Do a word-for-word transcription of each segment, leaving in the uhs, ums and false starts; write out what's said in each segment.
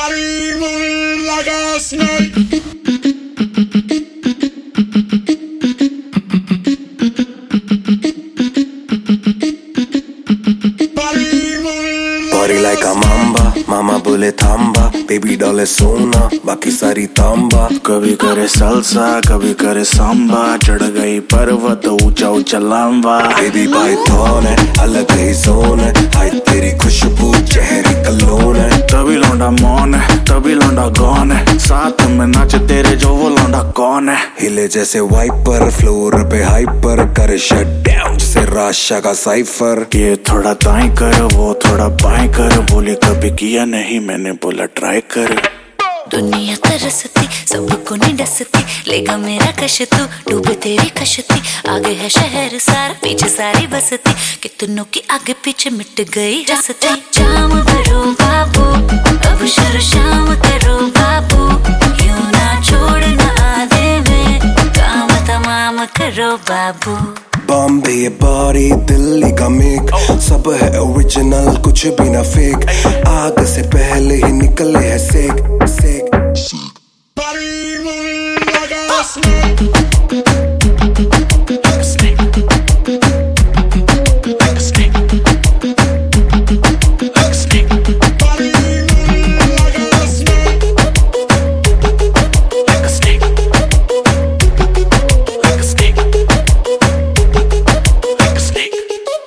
Body moving like a snake. Body like a mamba, mama बोले थांबा, baby डाले सोना, बाकी सारी तांबा. कभी करे सल्सा, कभी करे सांबा, चढ़ गई पर्वत ऊंचा ऊंचा लांबा. Baby पाइथन है, अलग ही जोन है, हाय तेरी खुशबू चेहरे कलोन है. तभी लौंडा मौन है, तभी लौंडा गौन है, साथ में नाच तेरे जो वो लौंडा कौन है. हिले जैसे वाइपर, फ्लोर पे हाइपर, करे शट डाउन जैसे राशा का साइफर. ये थोड़ा दाएं कर, वो थोड़ा बाएं कर, बोली कभी किया नहीं, मैंने बोला ट्राई कर. दुनिया तरसती, सबको नहीं डसती, लेगा मेरा कश तू, डूबे तेरी कश्ती. आगे है शहर सारा, पीछे सारी बसती, कितनों की आगे पीछे मिट गई हंसती. जाम करो बाबू, अब शुरू शाम करो बाबू, यूं ना छोड़ना आधे में, काम तमाम करो बाबू. बॉम्बे बॉडी, दिल्ली का मेक, सब है ओरिजिनल, कुछ भी ना फेक. आग से पहले ही निकले है सेक सेक. Body moving like a snake. Like a snake. Like a snake. Like a snake. Body moving like a snake. Like a snake. Like a snake. Like a snake.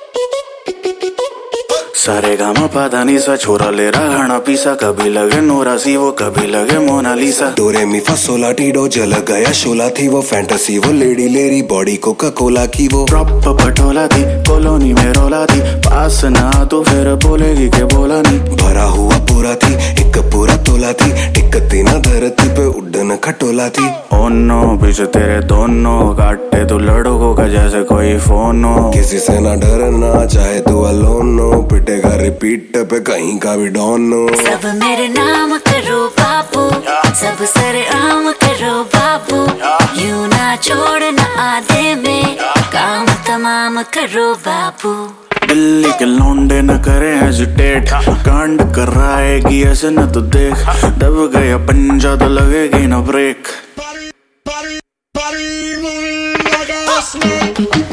सारे गामा पादा नीसा, छोरा ले रहा खाना पीसा, कभी लगे नोरा सी वो, कभी लगे मोनालिसा. डोरे मी फसोला टीडो, जल गया शोला थी वो, फैंटेसी वो, लेडी लेरी, बॉडी कोका कोला की वो. प्रॉप पटोला थी, कॉलोनी में रोला थी, पास ना तो फिर बोलेगी के बोला नहीं. भरा हुआ पूरा थी, एक पूरा तोला थी, टिकती ना धरती पे उड़न खटोला थी. ओ नो, पीछे तेरे दोनों काटे तू लड़कों का जैसे कोई फोन हो. किसी से ना डरना, चाहे तू अलोन हो, पिटेगा रिपीट पे कहीं का भी डॉन हो. सब मेरे नाम करो बाबू, सब सरे आम करो बाबू, यूं ना छोड़ना आधे में, काम तमाम करो बाबू. दिल्ली के लौंडे न करे हेजिटेट, कांड कर रहा है कि ऐसे न तो देख, दब गया पंजा तो लगेगी ना break. Body, body, body moving like a snake.